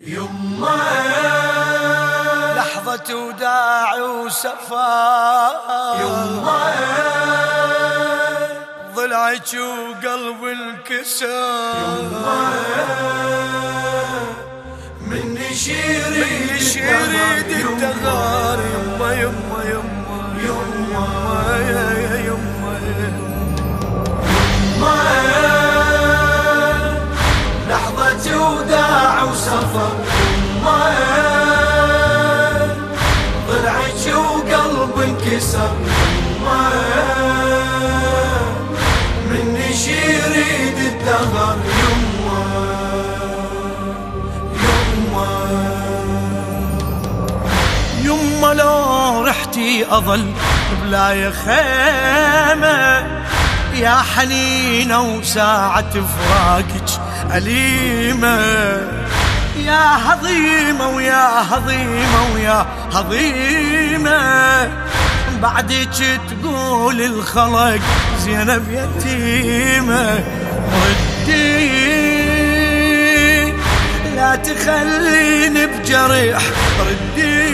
يما لحظة وداع وسفر، يما ضلعك وقلب انكسر، يما من يريد الدغار، يما يما يما يما يا يما يما لحظة وداع وسفر، يما ضلعك وقلب انكسر، يما من يريد الدهر، يما يما يما لو رحتي أظل بلا يا خيمة، يا حنينة وساعة فراقك أليمة، يا هضيمة ويا هضيمة ويا هضيمة، بعدك تقول الخلق زينب يتيمة، ردي لا تخليني بجريح، ردي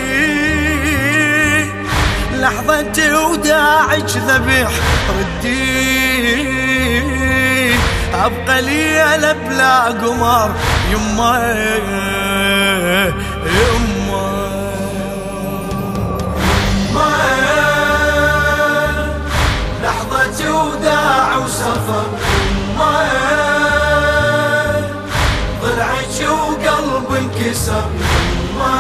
لحظة وداعك ذبيح، ردي أبقى ليلة بلا قمر، يما يما يما لحظة وداع وسفر، يما ضلعك وقلب انكسر، يما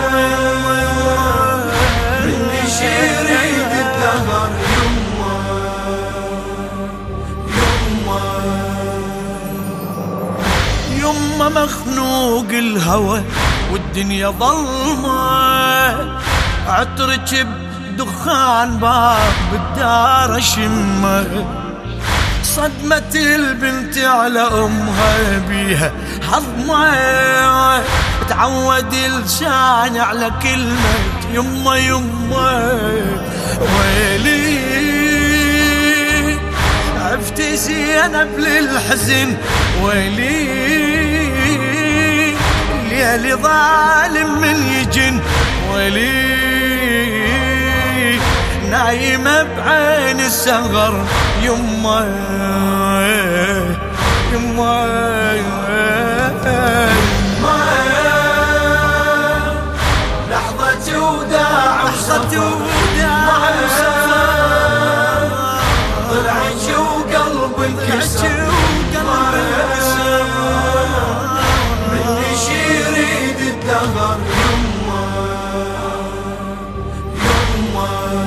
من يريد الدهر، يما يما يما مخنوق الهوى والدنيا ظلمة، عطرك بدخان باب بالدار شمه، صدمة البنت على أمها بيها حظمة، تعود لساني على كلمة يما يما، ويلي عفتي زينب للحزن، ويلي ليالي ظالم من يجن، ويلي نايمة بعين السهر، يما يما يما لحظة وداع وسفر، ضلعك وقلب انكسر، من يريد الدهر، يما يما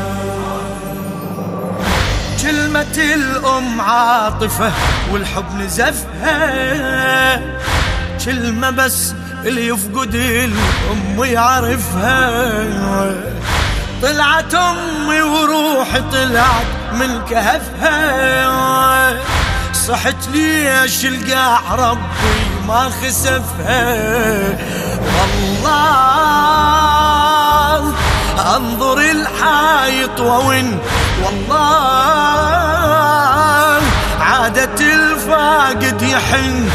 كلمة الأم عاطفة والحب نزفها، كلمة بس اللي يفقد الأم يعرفها، طلعت أمي وروحي طلعت من كهفها، صحت ليش القاع ربي ما خسفها، والله انظر الحايط وون، والله عادة الفاقد يحن،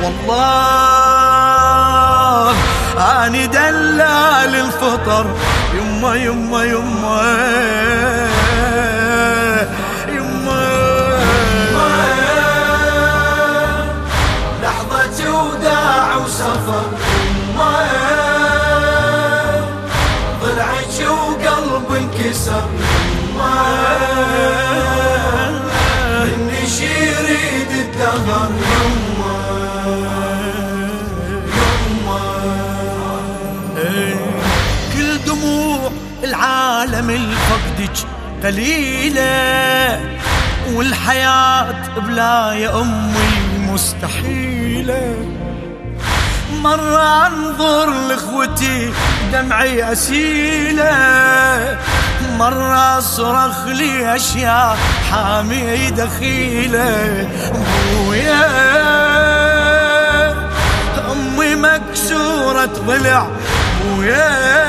والله اني دلال الفطر، يما يما يما يما لحظة وداع وسفر، يما ضلعك وقلب انكسر، يما من يريد الدهر، يما يما كل دموع العالم الفقدك قليلة، والحياة بلا يا أمي مستحيلة، مرة أنظر لإخوتي دمعي أسيلة، مرة أصرخ لي أشياء حامي دخيلة، بويا أمي مكسورة ضلع، بويا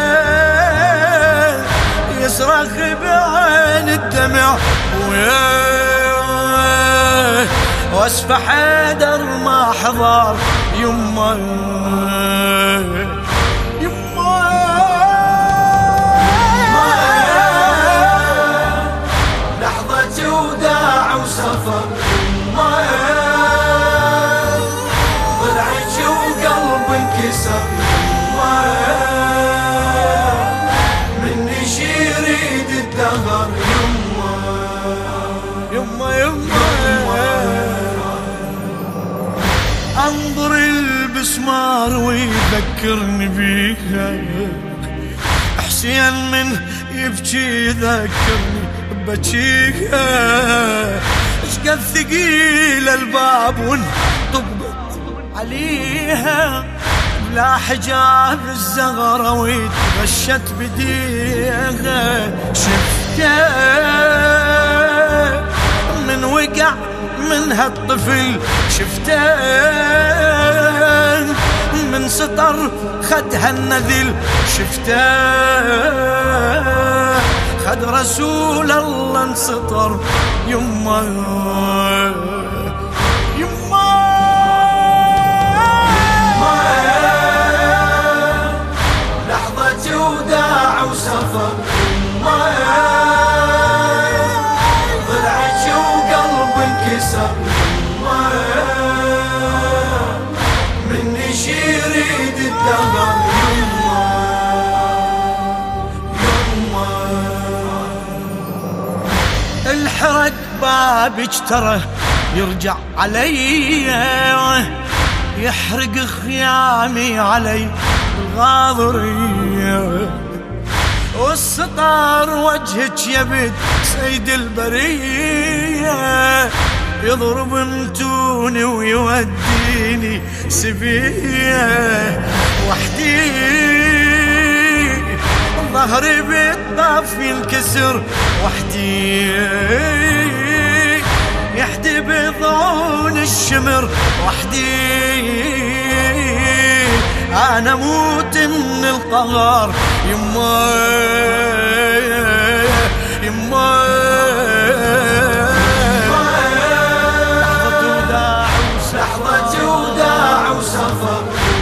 يصرخ بعين الدمع، بويا واسفح حيدر ما حضر، يما بسمار ويذكرني بيها، حسين من يبكي ذكرني ببكيها، اشقد ثقيل الباب وانطبقت عليها، لا حجاب الزغرة ويتغشت بديها، شفته من وقع من هالطفل، شفته من سطر خدها النذل، شفته خد رسول الله انسطر، يما يما لحظة وداع وسفر، يما ضلعك وقلب انكسر، يما مني شريد الدهر، يما الحرق بابك ترى يرجع علي، يحرق خيامي علي الغاضرية، والسطار وجهك يبد سيد البرية، يضرب متوني ويوديني سبية، وحدي ظهري بالطاف ينكسر، وحدي يحدي بضعون الشمر، وحدي أنا موت من القهر، يما يما لحظة وداع وسفر،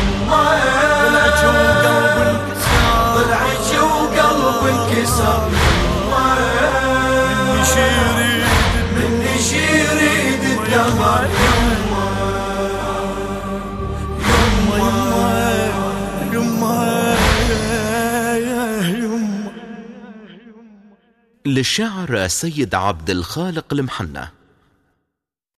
ضلعك وقلب انكسر، مني شريد الدهر، للشاعر السيد عبد الخالق المحنة.